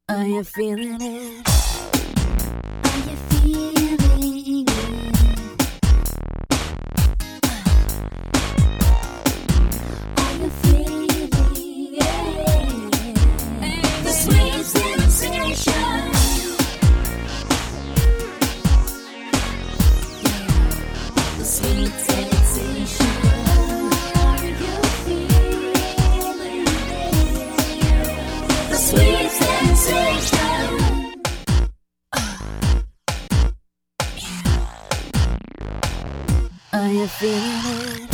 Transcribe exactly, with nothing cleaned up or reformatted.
Are you feeling it? Are you feeling it? Are you feeling it? The sweet sensation. The sweet sensation. Are you feeling it? The sweet sensation. Are you feeling it?